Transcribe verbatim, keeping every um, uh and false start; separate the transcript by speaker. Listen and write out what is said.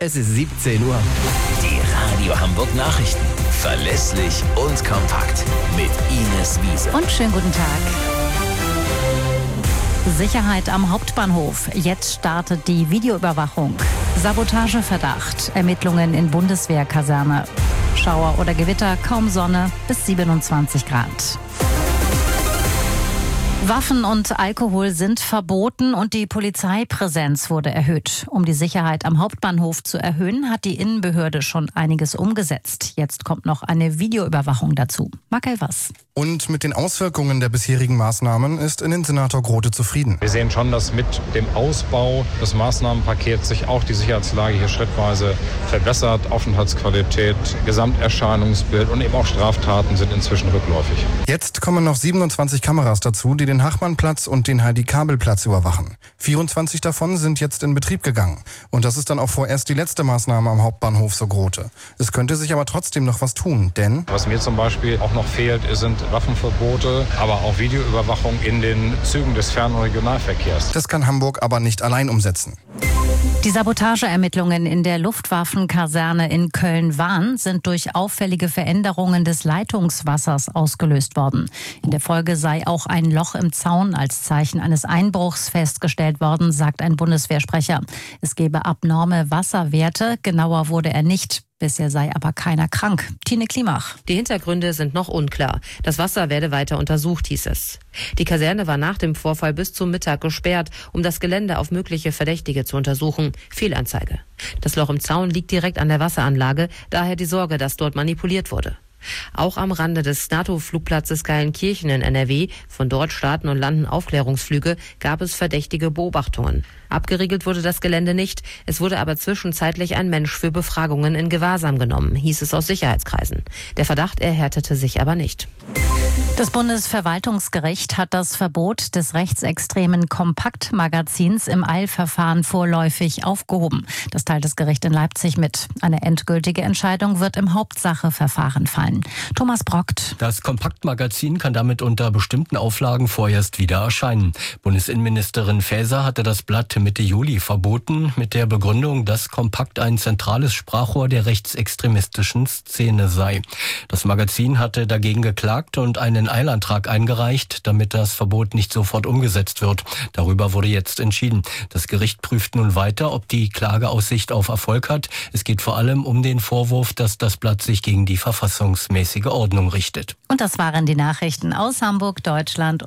Speaker 1: Es ist siebzehn Uhr.
Speaker 2: Die Radio Hamburg Nachrichten. Verlässlich und kompakt. Mit Ines Wiese.
Speaker 3: Und schönen guten Tag. Sicherheit am Hauptbahnhof. Jetzt startet die Videoüberwachung. Sabotageverdacht. Ermittlungen in Bundeswehrkaserne. Schauer oder Gewitter, kaum Sonne, bis siebenundzwanzig Grad. Waffen und Alkohol sind verboten und die Polizeipräsenz wurde erhöht. Um die Sicherheit am Hauptbahnhof zu erhöhen, hat die Innenbehörde schon einiges umgesetzt. Jetzt kommt noch eine Videoüberwachung dazu. Marc Elvers.
Speaker 4: Und mit den Auswirkungen der bisherigen Maßnahmen ist Innensenator Grote zufrieden.
Speaker 5: Wir sehen schon, dass mit dem Ausbau des Maßnahmenpakets sich auch die Sicherheitslage hier schrittweise verbessert. Aufenthaltsqualität, Gesamterscheinungsbild und eben auch Straftaten sind inzwischen rückläufig.
Speaker 4: Jetzt kommen noch siebenundzwanzig Kameras dazu, die den Hachmannplatz und den Heidi-Kabel-Platz überwachen. vierundzwanzig davon sind jetzt in Betrieb gegangen. Und das ist dann auch vorerst die letzte Maßnahme am Hauptbahnhof so Grote. Es könnte sich aber trotzdem noch was tun, denn...
Speaker 5: Was mir zum Beispiel auch noch fehlt, sind Waffenverbote, aber auch Videoüberwachung in den Zügen des Fern- und Regionalverkehrs.
Speaker 4: Das kann Hamburg aber nicht allein umsetzen.
Speaker 3: Die Sabotageermittlungen in der Luftwaffenkaserne in Köln-Wahn sind durch auffällige Veränderungen des Leitungswassers ausgelöst worden. In der Folge sei auch ein Loch im Zaun als Zeichen eines Einbruchs festgestellt worden, sagt ein Bundeswehrsprecher. Es gebe abnorme Wasserwerte, genauer wurde er nicht. Bisher sei aber keiner krank. Tine Klimach.
Speaker 6: Die Hintergründe sind noch unklar. Das Wasser werde weiter untersucht, hieß es. Die Kaserne war nach dem Vorfall bis zum Mittag gesperrt, um das Gelände auf mögliche Verdächtige zu untersuchen. Fehlanzeige. Das Loch im Zaun liegt direkt an der Wasseranlage, daher die Sorge, dass dort manipuliert wurde. Auch am Rande des NATO-Flugplatzes Geilenkirchen in N R W, von dort starten und landen Aufklärungsflüge, gab es verdächtige Beobachtungen. Abgeriegelt wurde das Gelände nicht, es wurde aber zwischenzeitlich ein Mensch für Befragungen in Gewahrsam genommen, hieß es aus Sicherheitskreisen. Der Verdacht erhärtete sich aber nicht.
Speaker 3: Das Bundesverwaltungsgericht hat das Verbot des rechtsextremen Kompakt-Magazins im Eilverfahren vorläufig aufgehoben. Das teilt das Gericht in Leipzig mit. Eine endgültige Entscheidung wird im Hauptsacheverfahren fallen. Thomas Brockt.
Speaker 7: Das Kompaktmagazin kann damit unter bestimmten Auflagen vorerst wieder erscheinen. Bundesinnenministerin Faeser hatte das Blatt Mitte Juli verboten, mit der Begründung, dass Kompakt ein zentrales Sprachrohr der rechtsextremistischen Szene sei. Das Magazin hatte dagegen geklagt und einen Eilantrag eingereicht, damit das Verbot nicht sofort umgesetzt wird. Darüber wurde jetzt entschieden. Das Gericht prüft nun weiter, ob die Klage Aussicht auf Erfolg hat. Es geht vor allem um den Vorwurf, dass das Blatt sich gegen die verfassungsmäßige Ordnung richtet.
Speaker 3: Und das waren die Nachrichten aus Hamburg, Deutschland.